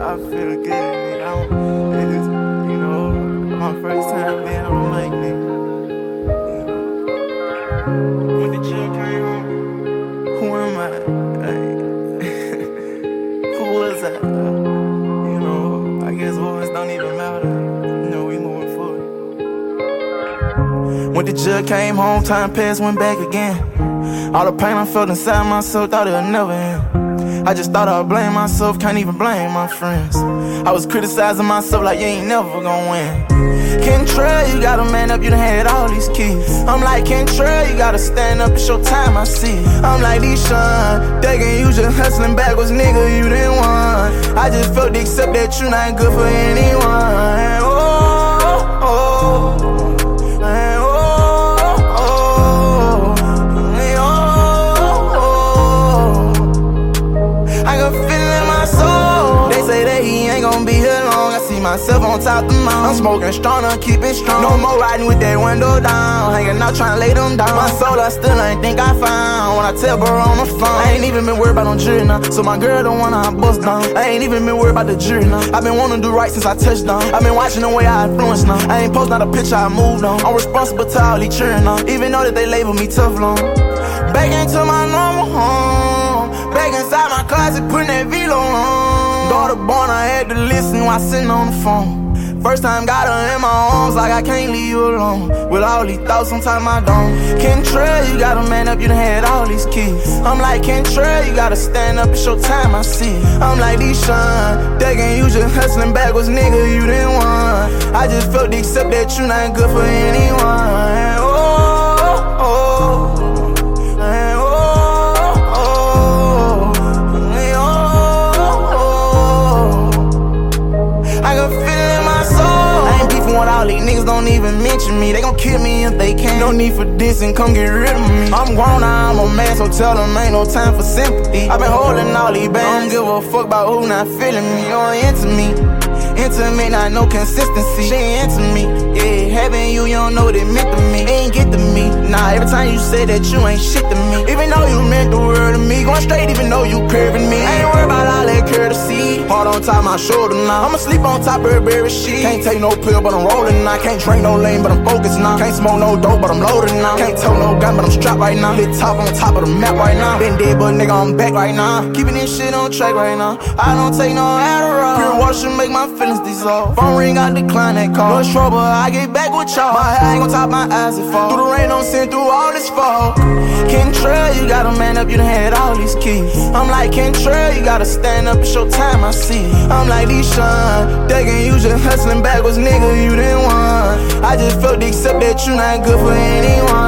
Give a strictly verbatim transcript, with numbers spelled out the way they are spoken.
I feel good, nigga. I don't, it's, you know, my first time being on the mic, nigga. When the chill came home, who am I? Like, who was I? You know, I guess words don't even matter. You know, we moving forward. When the judge came home, time passed, went back again. All the pain I felt inside myself, thought it would never end. I just thought I'd blame myself, can't even blame my friends. I was criticizing myself like you ain't never gonna win. Kentrell, you gotta man up, you done had all these kids. I'm like Kentrell, you gotta stand up, it's your time, I see. I'm like Deshaun, thinking you just hustling backwards, nigga, you didn't want. I just felt to accept that you not good for anyone. Oh, oh, oh. Myself on top the mountain. I'm smoking stronger, keep it strong. No more riding with that window down. Hanging out trying to lay them down. My soul I still ain't think I found. When I tell bro on the phone, I ain't even been worried about no jury now. So my girl don't wanna I bust down. I ain't even been worried about the jury now. I been wanting to do right since I touched down. I been watching the way I influence now. I ain't posting out a picture I moved on. I'm responsible to all these cheering now. Even though that they label me tough long. Back into my normal home. Back inside my closet, putting that velo on. Daughter born, I had to listen while sitting on the phone. First time got her in my arms, like I can't leave you alone. With all these thoughts on top of my dome. Kentrell, you gotta man up, you done had all these kids. I'm like Kentrell, you gotta stand up, it's your time, I see. I'm like Deshaun, thinking you just hustling backwards, nigga, you didn't want. I just felt to accept that you not good for anyone. Oh, oh, oh. All these niggas don't even mention me. They gon' kill me if they can. No need for this and come get rid of me. I'm grown now, I'm a man, so tell them ain't no time for sympathy. I been holding all these bands. Don't give a fuck about who not feeling me. You ain't into me. Into me, not no consistency. She ain't into me. Yeah, having you, you don't know what it meant to me. It ain't get to me. Nah, every time you say that you ain't shit to me. Even though you meant the world to me. Going straight even though you curving me. I ain't worried about all that courtesy. Heart on top of my shoulder now. I'ma sleep on top of her berry sheet. Can't take no pill, but I'm rolling now. Can't drink no lane, but I'm focused now. Can't smoke no dope, but I'm loaded now. Can't tell no gun, but I'm strapped right now. Lit top on top of the map right now. Been dead, but nigga, I'm back right now. Keeping this shit on track right now. I don't take no Adderall. Pure water should make my feelings dissolve. Phone ring, I decline that call. No trouble, I get back with y'all. My hair ain't gon' top my eyes it fall. Through the rain, don't send through all this fog. Kentrell, you gotta man up, you done had all these kids. I'm like Kentrell, you gotta stand up, it's your time, I see. I'm like Deshaun, thinking you just hustling backwards, nigga, you didn't want. I just felt to accept that you not good for anyone.